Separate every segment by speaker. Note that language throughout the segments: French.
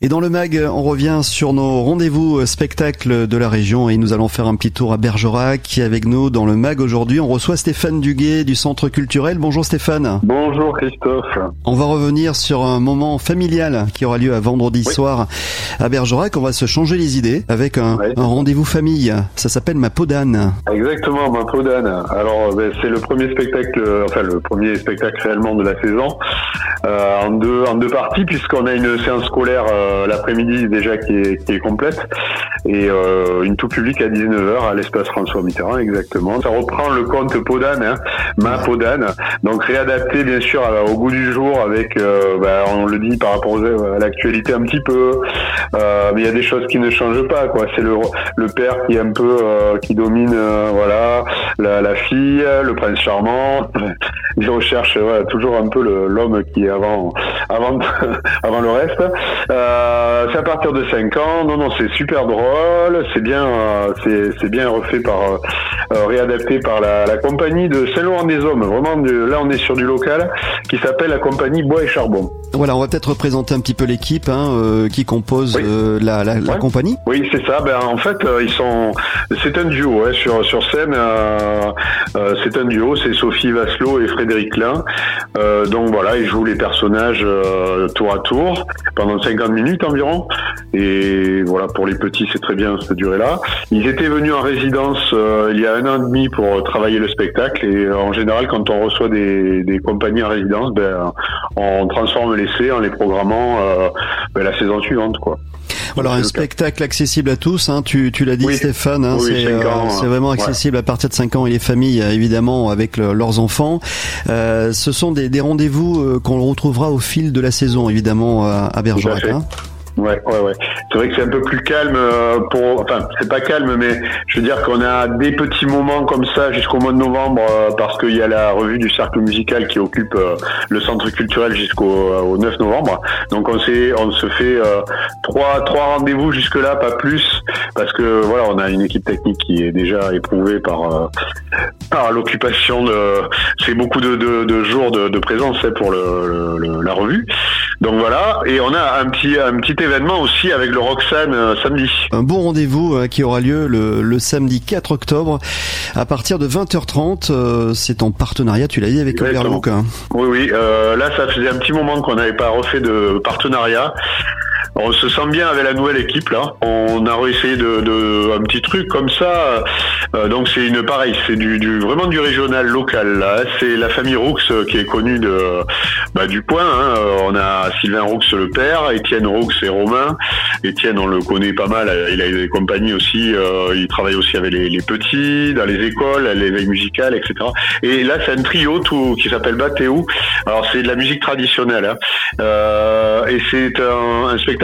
Speaker 1: Et dans le MAG, on revient sur nos rendez-vous spectacles de la région et nous allons faire un petit tour à Bergerac. Qui est avec nous dans le MAG aujourd'hui? On reçoit Stéphane Duguet du Centre culturel. Bonjour Stéphane.
Speaker 2: Bonjour Christophe.
Speaker 1: On va revenir sur un moment familial qui aura lieu à vendredi soir à Bergerac. On va se changer les idées avec un rendez-vous famille. Ça s'appelle Ma peau d'âne.
Speaker 2: Exactement, Ma peau d'âne. Alors c'est le premier spectacle réellement de la saison en deux parties, puisqu'on a une séance scolaire l'après-midi déjà qui est complète et une tout publique à 19h à l'espace François Mitterrand. Exactement. Ça reprend le conte Peau d'âne, Ma peau d'âne, donc réadapté bien sûr au goût du jour avec on le dit par rapport à l'actualité un petit peu, mais il y a des choses qui ne changent pas, quoi. C'est le père qui est un peu qui domine la fille, le prince charmant. Il recherche toujours un peu l'homme qui est avant le reste. C'est à partir de 5 ans. Non, c'est super drôle. C'est bien refait réadapté par la compagnie de Saint-Laurent-des-Hommes. Vraiment, là, on est sur du local qui s'appelle la compagnie Bois et Charbon.
Speaker 1: Voilà, on va peut-être représenter un petit peu l'équipe qui compose la compagnie.
Speaker 2: Oui, c'est ça. En fait, c'est un duo sur scène. C'est un duo. C'est Sophie Vasselot et Frédéric Klein. Donc voilà, ils jouent les personnages tour à tour pendant 50 minutes environ. Et voilà, pour les petits, c'est très bien cette durée-là. Ils étaient venus en résidence il y a 1 an et demi pour travailler le spectacle. Et en général, quand on reçoit des compagnies en résidence, on transforme l'essai en les programmant la saison suivante, quoi.
Speaker 1: Voilà, un spectacle accessible à tous, tu l'as dit Stéphane, c'est vraiment accessible à partir de 5 ans et les familles évidemment avec leurs enfants. Ce sont des rendez-vous qu'on retrouvera au fil de la saison évidemment à Bergerac.
Speaker 2: Ouais. C'est vrai que c'est un peu plus calme c'est pas calme, mais je veux dire qu'on a des petits moments comme ça jusqu'au mois de novembre parce qu'il y a la revue du cercle musical qui occupe le centre culturel jusqu'au 9 novembre. Donc on se fait trois rendez-vous jusque là, pas plus, parce que voilà, on a une équipe technique qui est déjà éprouvée par l'occupation c'est beaucoup de jours de présence pour la revue. Donc voilà, et on a un petit événement aussi avec le Roxane samedi.
Speaker 1: Un bon rendez-vous qui aura lieu le samedi 4 octobre à partir de 20h30. C'est en partenariat, tu l'as dit, avec Overlook.
Speaker 2: Oui. Là, ça faisait un petit moment qu'on n'avait pas refait de partenariat. On se sent bien avec la nouvelle équipe là. On a réessayé de un petit truc comme ça. Donc c'est vraiment du régional local là. C'est la famille Roux qui est connue du coin. On a Sylvain Roux le père, Étienne Roux et Romain. Étienne, on le connaît pas mal. Il a des compagnies aussi. Il travaille aussi avec les petits dans les écoles, à l'éveil musical, etc. Et là c'est un trio qui s'appelle Batéou. Alors c'est de la musique traditionnelle. Et c'est un spectacle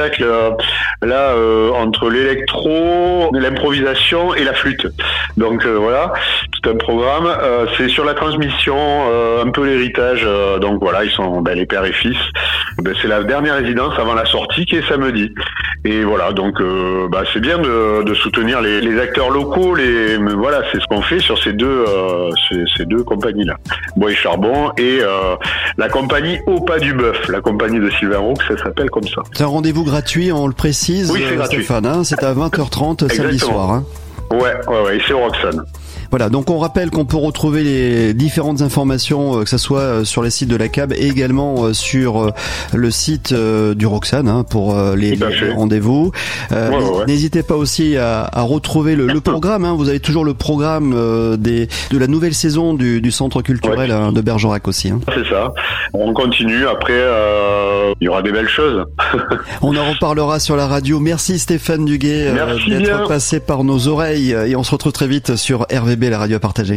Speaker 2: entre l'électro, l'improvisation et la flûte. Donc voilà, tout un programme. C'est sur la transmission, un peu l'héritage. Donc voilà, ils sont les pères et fils. C'est la dernière résidence avant la sortie qui est samedi. Et voilà, donc c'est bien de soutenir les acteurs locaux. Voilà, c'est ce qu'on fait sur ces deux compagnies-là, Bois et Charbon et la compagnie Au Pas du Bœuf, la compagnie de Sylvain Roux, ça s'appelle comme ça.
Speaker 1: C'est un rendez-vous gratuit, on le précise.
Speaker 2: Oui, c'est gratuit.
Speaker 1: Stéphane, c'est à 20h30 samedi soir.
Speaker 2: Ouais, c'est au Roxane.
Speaker 1: Voilà, donc on rappelle qu'on peut retrouver les différentes informations, que ce soit sur les sites de la CAB et également sur le site du Roxane pour les rendez-vous. N'hésitez pas aussi à retrouver le programme. Vous avez toujours le programme de la nouvelle saison du Centre culturel de Bergerac aussi.
Speaker 2: C'est ça. On continue. Après, il y aura des belles choses.
Speaker 1: On en reparlera sur la radio. Merci Stéphane Duguet d'être passé par nos oreilles et on se retrouve très vite sur RVB, la radio à partager.